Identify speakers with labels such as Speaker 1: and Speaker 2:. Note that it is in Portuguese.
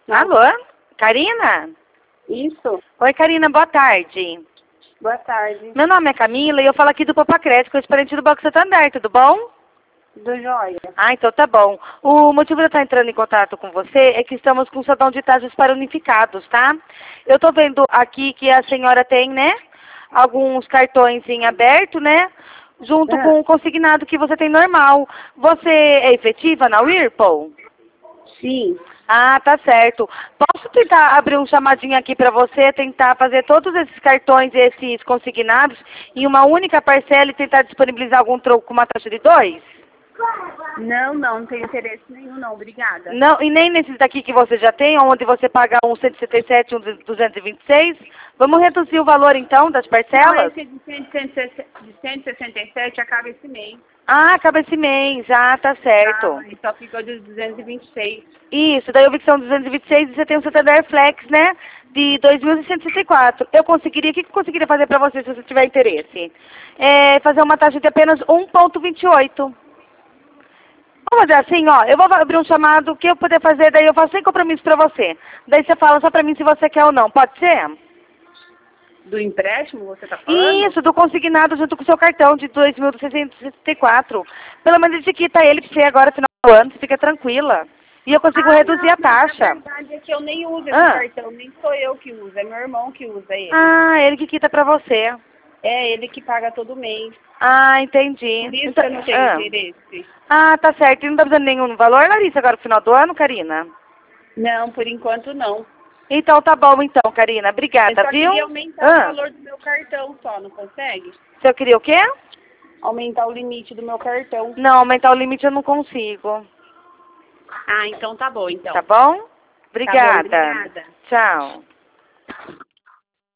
Speaker 1: Alô? Karina?
Speaker 2: Isso.
Speaker 1: Oi, Karina, boa tarde.
Speaker 2: Boa tarde.
Speaker 1: Meu nome é Camila e eu falo aqui do Papacrédito, correspondente do Banco Santander, tudo bom?
Speaker 2: Do Joia.
Speaker 1: Ah, então tá bom. O motivo de eu estar entrando em contato com você é que estamos com o salão de taxas para unificados, tá? Eu tô vendo aqui que a senhora tem, né, alguns cartões em aberto, né, junto com o consignado que você tem normal. Você é efetiva na Whirlpool?
Speaker 2: Sim.
Speaker 1: Ah, tá certo. Posso tentar abrir um chamadinho aqui para você, tentar fazer todos esses cartões e esses consignados em uma única parcela e tentar disponibilizar algum troco com uma taxa de 2?
Speaker 2: Não tenho interesse nenhum, não. Obrigada.
Speaker 1: Não, e nem nesses daqui que você já tem, onde você paga um 167 e um 226. Vamos reduzir o valor então das
Speaker 2: Não,
Speaker 1: parcelas?
Speaker 2: esse de 167 acaba esse mês.
Speaker 1: Ah, acaba esse mês. Ah, tá certo.
Speaker 2: E só ficou de 226.
Speaker 1: Isso, daí eu vi que são 226 e você tem o Santander Flex, né? De 2.164. Eu conseguiria, o que eu conseguiria fazer para você se você tiver interesse? É fazer uma taxa de apenas 1,28. Vamos fazer assim, ó, eu vou abrir um chamado, o que eu puder fazer, daí eu faço sem compromisso para você. Daí você fala só para mim se você quer ou não, pode ser?
Speaker 2: Do empréstimo, você tá falando?
Speaker 1: Isso, do consignado junto com o seu cartão de 2.664. Pelo menos ele quita ele pra você agora, final do ano, você fica tranquila. E eu consigo reduzir a taxa.
Speaker 2: A verdade é que eu nem uso esse cartão, nem sou eu que uso, é meu irmão que usa ele.
Speaker 1: Ah, ele que quita pra você.
Speaker 2: É ele que paga todo mês.
Speaker 1: Ah, entendi.
Speaker 2: Por isso
Speaker 1: Então,
Speaker 2: eu não tenho interesse.
Speaker 1: Ah, tá certo. E não tá precisando de nenhum valor, Larissa, agora no final do ano, Karina?
Speaker 2: Não, por enquanto não.
Speaker 1: Então tá bom então, Karina. Obrigada,
Speaker 2: Eu só
Speaker 1: viu?
Speaker 2: queria aumentar o valor do meu cartão só, não consegue?
Speaker 1: Se eu queria o quê?
Speaker 2: Aumentar o limite do meu cartão.
Speaker 1: Não, aumentar o limite eu não consigo.
Speaker 2: Ah, então tá bom, então.
Speaker 1: Tá bom? Obrigada.
Speaker 2: Tá bom, obrigada.
Speaker 1: Tchau.